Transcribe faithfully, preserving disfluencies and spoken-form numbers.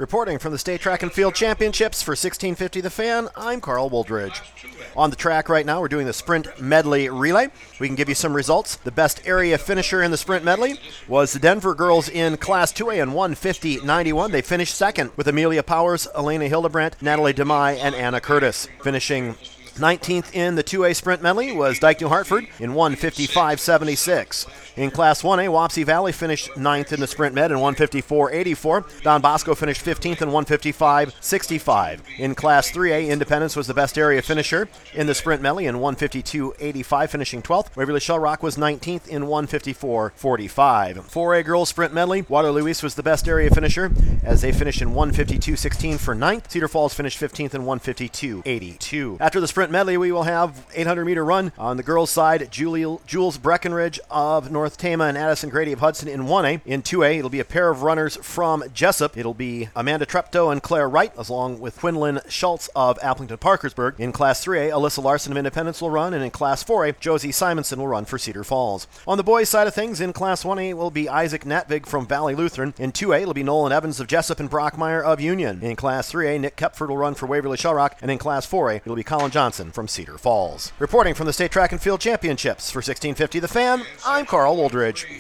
Reporting from the State Track and Field Championships for sixteen fifty The Fan, I'm Carl Woldridge. On the track right now, we're doing the Sprint Medley Relay. We can give you some results. The best area finisher in the Sprint Medley was the Denver girls in Class two A in one fifty ninety-one. They finished second with Amelia Powers, Elena Hildebrandt, Natalie DeMai, and Anna Curtis. Finishing nineteenth in the two A Sprint Medley was Dyke New Hartford in one fifty-five seventy-six. In Class one A, Wapsie Valley finished ninth in the Sprint Med in one fifty-four eighty-four. Don Bosco finished fifteenth in one fifty-five sixty-five. In Class three A, Independence was the best area finisher in the Sprint Medley in one fifty-two eighty-five, finishing twelfth. Waverly Shell Rock was nineteenth in one fifty-four forty-five. four A Girls Sprint Medley, Waterloo East was the best area finisher as they finished in one fifty-two sixteen for ninth. Cedar Falls finished fifteenth in one fifty-two eighty-two. After the Sprint Medley, we will have eight hundred meter run. On the girls' side, Julie, Jules Breckenridge of North Tama and Addison Grady of Hudson in one A. In two A, it'll be a pair of runners from Jessup. It'll be Amanda Treptow and Claire Wright, along with Quinlan Schultz of Applington Parkersburg. In Class three A, Alyssa Larson of Independence will run, and in Class four A, Josie Simonson will run for Cedar Falls. On the boys' side of things, in Class one A will be Isaac Natvig from Valley Lutheran. In two A, it'll be Nolan Evans of Jessup and Brockmeyer of Union. In Class three A, Nick Kepford will run for Waverly Shell Rock, and in Class four A, it'll be Colin Johnson from Cedar Falls. Reporting from the State Track and Field Championships for sixteen fifty The Fan, I'm Carl Woldridge.